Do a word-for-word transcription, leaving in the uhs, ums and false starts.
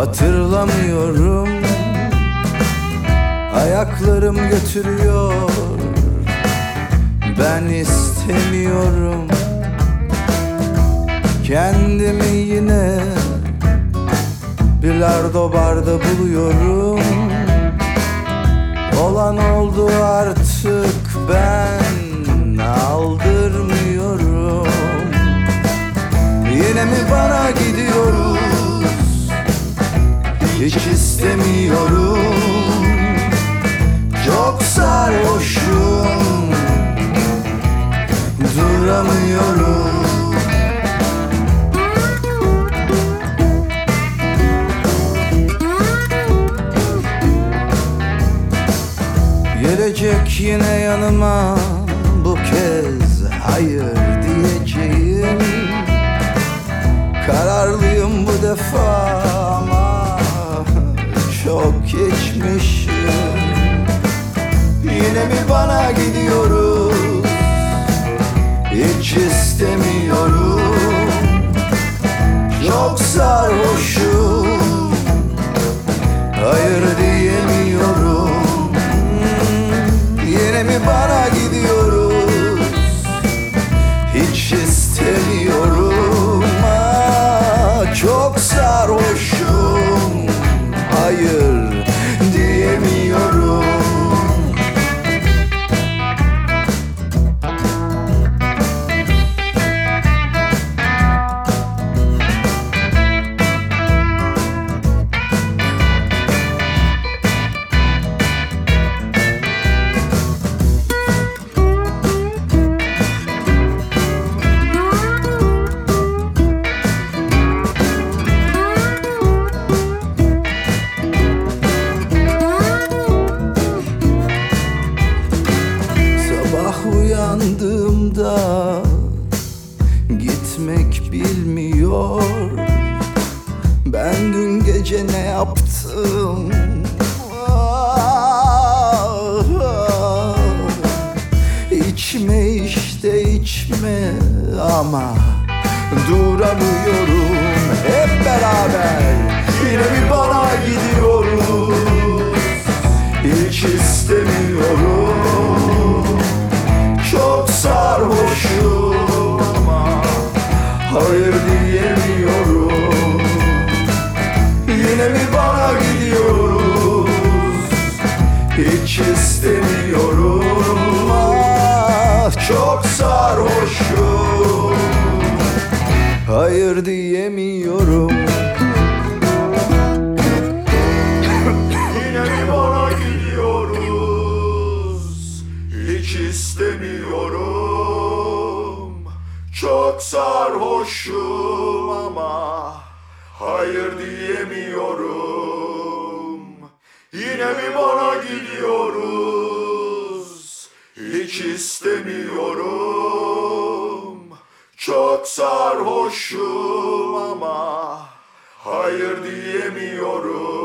Hatırlamıyorum, ayaklarım götürüyor, ben istemiyorum. Kendimi yine bilardo barda buluyorum. Olan oldu artık, ben aldırmıyorum. Yine mi bana gidiyoruz? Hiç istemiyorum. Çok sarhoşum, duramıyorum. Gelecek yine yanıma, bu kez hayır diyeceğim. Kararlıyım bu defa ama çok geçmişim. Yine mi bana gidiyoruz? Hiç istemiyorum. Çok sarhoşum, hayır diyemiyorum. Yine mi bana gidiyoruz? Hiç istemiyorum. Ah, çok sarhoşum, hayır diyemiyorum. Uyandığımda gitmek bilmiyor. Ben dün gece ne yaptım? Ah, ah. İçme işte içme ama duramıyorum. Hep beraber yine bir bana gidiyoruz. Hiç istemiyorum. Çok sarhoşum ama hayır diyemiyorum. Yine mi bana gidiyoruz? Hiç istemiyorum. Ah, çok sarhoşum, hayır diyemiyorum. Yine mi bana gidiyoruz? Hiç istemiyorum. Çok sarhoşum ama hayır diyemiyorum. Yine mi bana gidiyoruz? Hiç istemiyorum. Çok sarhoşum ama hayır diyemiyorum.